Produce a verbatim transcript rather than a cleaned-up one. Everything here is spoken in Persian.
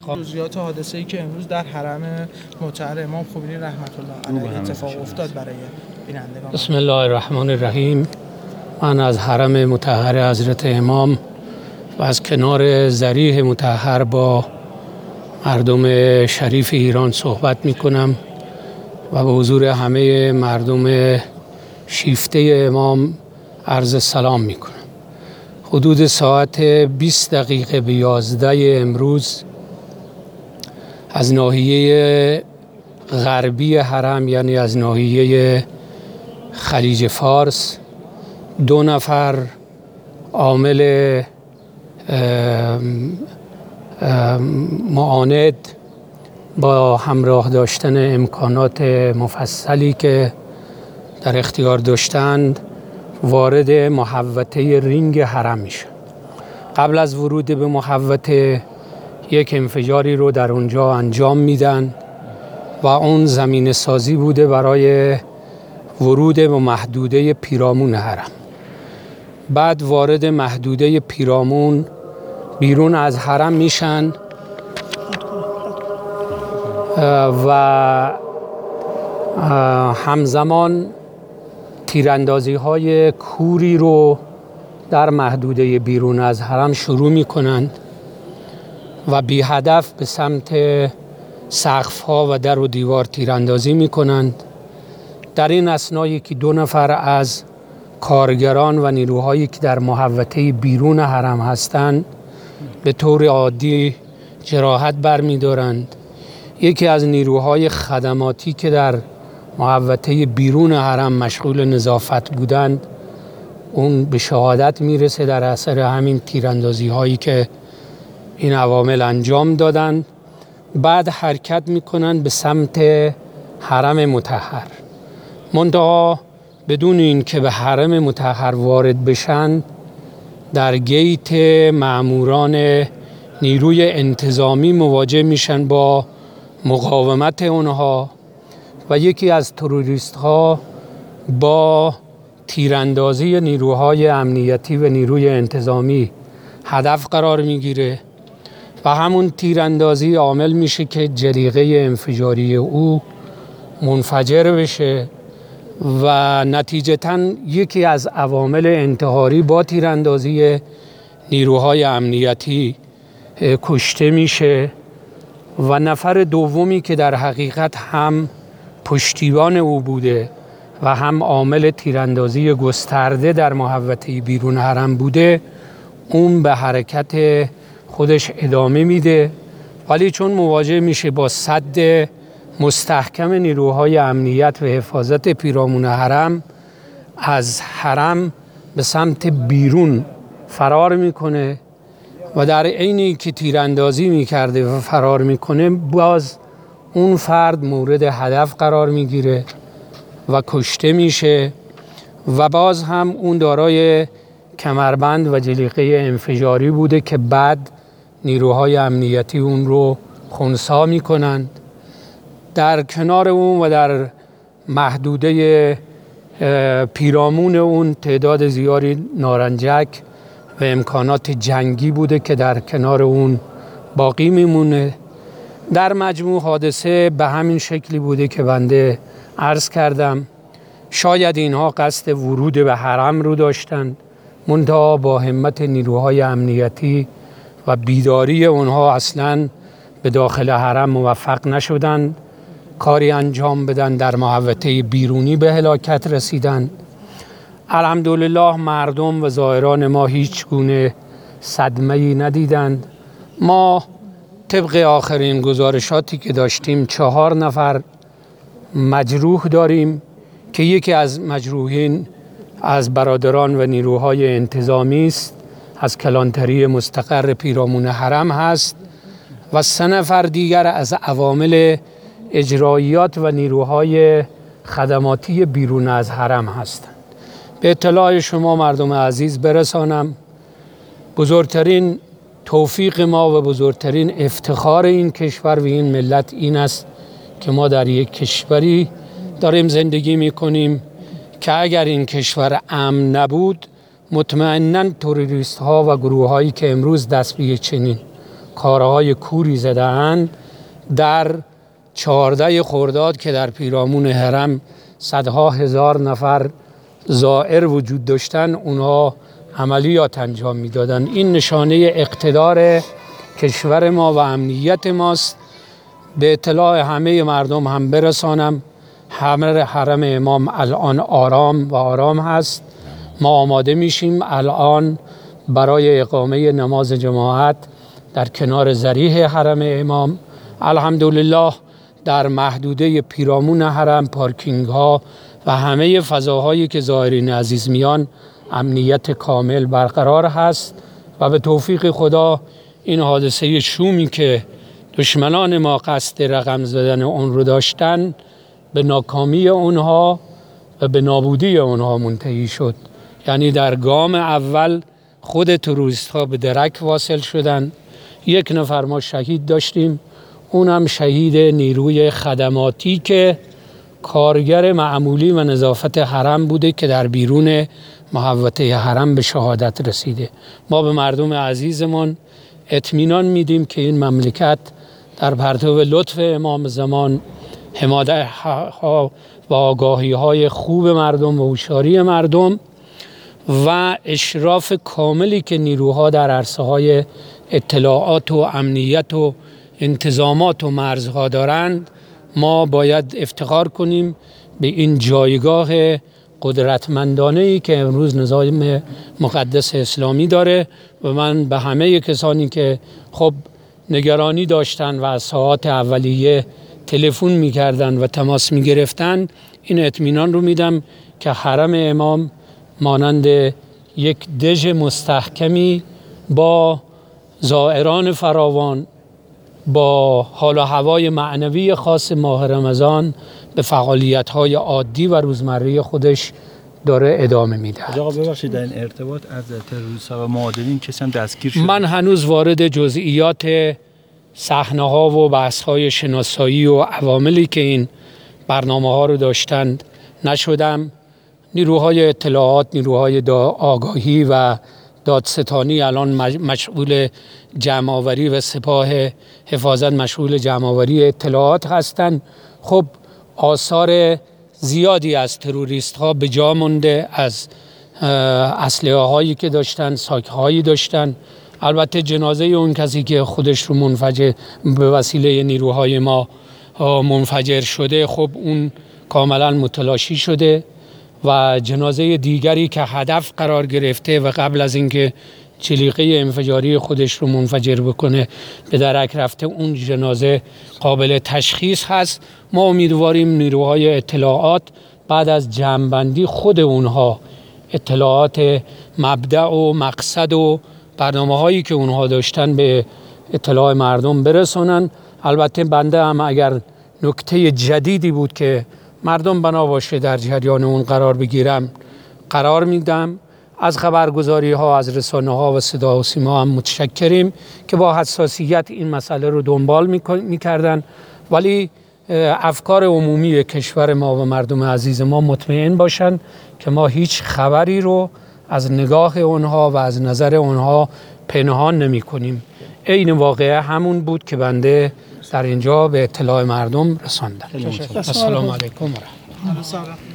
جزئیات حادثه‌ای که امروز در حرم مطهر امام خمینی رحمت الله علیه اتفاق افتاد برای بینندگان. بسم الله الرحمن الرحیم. من از حرم مطهر حضرت امام و از کنار ضریح مطهر با مردم شریف ایران صحبت می کنم و به حضور همه مردم شیفته امام عرض سلام می کنم. حدود ساعت بیست دقیقه به یازده امروز از ناحیه غربی حرم، یعنی از ناحیه خلیج فارس، دو نفر عامل معاند با همراه داشتن امکانات مفصلی که در اختیار داشتند وارد محوطه رینگ حرم میشن. قبل از ورود به محوطه یک انفجاری رو در اونجا انجام میدن و اون زمین سازی بوده برای ورود به محدوده پیرامون حرم. بعد وارد محدوده پیرامون بیرون از حرم میشن و همزمان تیراندازی های کوری رو در محدوده بیرون از حرم شروع میکنند و بی هدف به سمت سقف ها و در و دیوار تیراندازی میکنند. در این اثنایی که دو نفر از کارگران و نیروهایی که در محوطه بیرون حرم هستند به طور عادی جراحت برمی‌دارند. یکی از نیروهای خدماتی که در محوطه بیرون حرم مشغول نظافت بودند اون به شهادت میرسه در اثر همین تیراندازی هایی که این عوامل انجام دادند. بعد حرکت میکنند به سمت حرم مطهر، منتها بدون این که به حرم مطهر وارد بشن در گیت مأموران نیروی انتظامی مواجه میشن با مقاومت اونها و یکی از تروریست ها با تیراندازی نیروهای امنیتی و نیروی انتظامی هدف قرار میگیره و همون تیراندازی عامل میشه که جلیقه انفجاری او منفجر بشه و نتیجتاً یکی از عوامل انتحاری با تیراندازی نیروهای امنیتی کشته میشه و نفر دومی که در حقیقت هم پشتیبان او بوده و هم عامل تیراندازی گسترده در محوطه بیرون حرم بوده اون به حرکت خودش ادامه میده، ولی چون مواجه میشه با سد مستحکم نیروهای امنیت و حفاظت پیرامون حرم از حرم به سمت بیرون فرار میکنه و در عینی که تیراندازی میکرده و فرار میکنه باز اون فرد مورد هدف قرار میگیره و کشته میشه و باز هم اون دارای کمربند و جلیقه انفجاری بوده که بعد نیروهای امنیتی اون رو خنثی میکنند. در کنار اون و در محدوده پیرامون اون تعداد زیادی نارنجک و امکانات جنگی بوده که در کنار اون باقی میمونه. در مجموع حادثه به همین شکلی بوده که بنده عرض کردم. شاید اینها قصد ورود به حرم رو داشتند، منتها با همت نیروهای امنیتی و بیداری اونها اصلاً به داخل حرم موفق نشدند کاری انجام بدن، در محوطه بیرونی به هلاکت رسیدند. الحمدلله مردم و زائران ما هیچ گونه صدمه‌ای ندیدند. ما طبق آخرین گزارشاتی که داشتیم چهار نفر مجروح داریم که یکی از مجروحین از برادران و نیروهای انتظامی است، از کلانتری مستقر پیرامون حرم هست و سه نفر دیگر از عوامل اجراییات و نیروهای خدماتی بیرون از حرم هستند. به اطلاع شما مردم عزیز برسانم بزرگترین توفیق ما و بزرگترین افتخار این کشور و این ملت این است که ما در یک کشوری داریم زندگی میکنیم که اگر این کشور امن نبود مطمئناً تروریست ها و گروه هایی که امروز دست به چنین کارهای کوری زده‌اند در چهارده خرداد که در پیرامون حرم صدها هزار نفر زائر وجود داشتن، اونها عملیات انجام میدادن. این نشانه اقتدار کشور ما و امنیت ماست. به اطلاع همه مردم هم برسانم همه حرم امام الان آرام و آرام هست. ما آماده میشیم الان برای اقامه نماز جماعت در کنار ذریح حرم امام. الحمدلله در محدوده پیرامون حرم، پارکینگ ها و همه فضاهایی که زائرین عزیز میان امنیت کامل برقرار هست و به توفیق خدا این حادثه شومی که دشمنان ما قصد رقم زدن اون رو داشتن به ناکامی اونها و به نابودی اونها منتهی شد. یعنی در گام اول خود تروریست ها به درک واصل شدن. یک نفر ما شهید داشتیم، اونم شهید نیروی خدماتی که کارگر معمولی و نظافت حرم بوده که در بیرون محوطه حرم به شهادت رسیده. ما به مردم عزیزمان اطمینان میدیم که این مملکت در پرتو لطف امام زمان، حمایت ها و آگاهی های خوب مردم و هوشیاری مردم و اشراف کاملی که نیروها در عرصه های اطلاعات و امنیت و انتظامات و مرزها دارند، ما باید افتخار کنیم به این جایگاه قدرتمندانه‌ای که امروز نظام مقدس اسلامی داره. و من به همه کسانی که خب نگرانی داشتن و از ساعات اولیه تلفن می‌کردن و تماس می‌گرفتن این اطمینان رو میدم که حرم امام مانند یک دژ مستحکمی با زائران فراوان، با حال و هوای معنوی خاص ماه رمضان به فعالیت‌های عادی و روزمره خودش داره ادامه میده. آقا ببخشید در این ارتباط از تروریست‌ها و معادلین کسی هم دستگیر شد؟ من هنوز وارد جزئیات صحنه‌ها و بحث‌های شناسایی و عواملی که این برنامه‌ها رو داشتند نشدم. نیروهای اطلاعات، نیروهای آگاهی و دادستانی الان مشغول جمع‌آوری و سپاه حفاظت مشغول جمع‌آوری اطلاعات هستند. خب آثار زیادی از تروریست ها به جا مونده، از اسلحه هایی که داشتن، ساک هایی داشتن. البته جنازه اون کسی که خودش رو منفجر به وسیله نیروهای ما منفجر شده، خب اون کاملا متلاشی شده و جنازه دیگری که هدف قرار گرفته و قبل از اینکه چلیقه انفجاری خودش رو منفجر بکنه به درک رفته، اون جنازه قابل تشخیص هست. ما امیدواریم نیروهای اطلاعات بعد از جمع‌بندی خود اونها اطلاعات مبدأ و مقصد و برنامه هایی که اونها داشتن به اطلاع مردم برسونن. البته بنده هم اگر نکته جدیدی بود که مردم بنا باشه در جریان اون قرار بگیرم قرار میدم. از خبرگزاری ها، از رسانه ها و صدا و سیما هم متشکریم که با حساسیت این مسئله رو دنبال میکردن، ولی افکار عمومی کشور ما و مردم عزیز ما مطمئن باشن که ما هیچ خبری رو از نگاه اونها و از نظر اونها پنهان نمی کنیم. عین واقعه همون بود که بنده در اینجا به اطلاع مردم رساندم. السلام علیکم و رحمت الله.